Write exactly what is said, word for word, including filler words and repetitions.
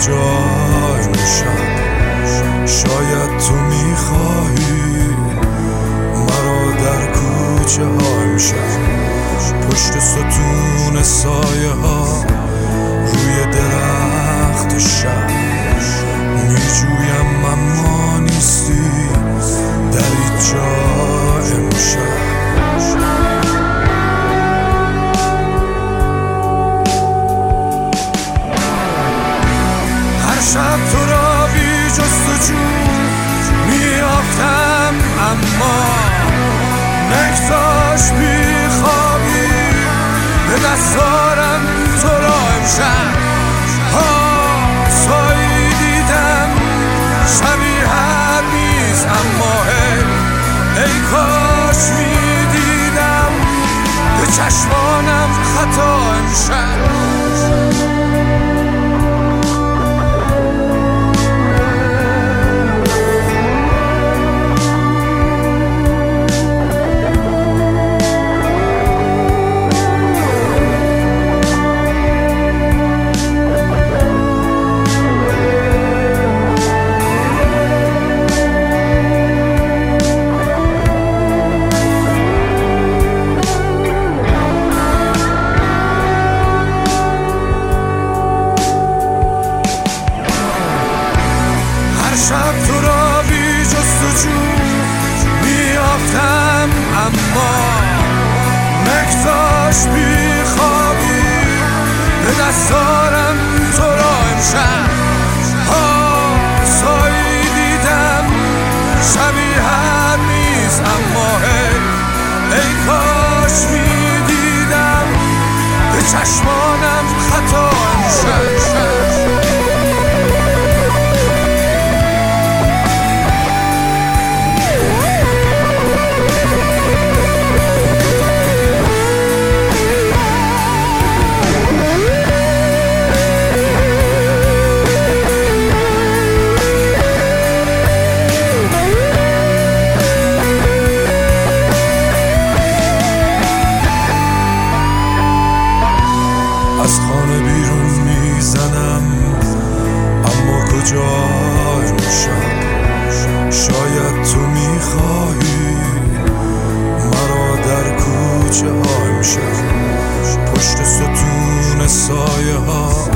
کجا امشب؟ شاید تو میخواهی مرا در کوچه ها امشب، پشت ستون سایه ها روی درخت شب میجویم اما نیستی در هیچ جا امشب. هر شب تو را بی جستجو میافتم اما نگذاش بی خوابی به دست دارم تو را امشب. ها سایی دیدم شبیه هر میز اما هی ای کاش میدیدم به چشمانم خطا امشب. شب تو را بی جستجو میافتم اما نگذاش بی خوابی به دست دارم تو را امشب. ها سایی دیدم شبیه هر میز اما هی ای کاش میدیدم به چشمانم خطا امشب. از خانه بیرون میزنم اما کجا امشب؟ شاید تو میخواهی مرا در کوچه ها امشب، پشت ستون سایه ها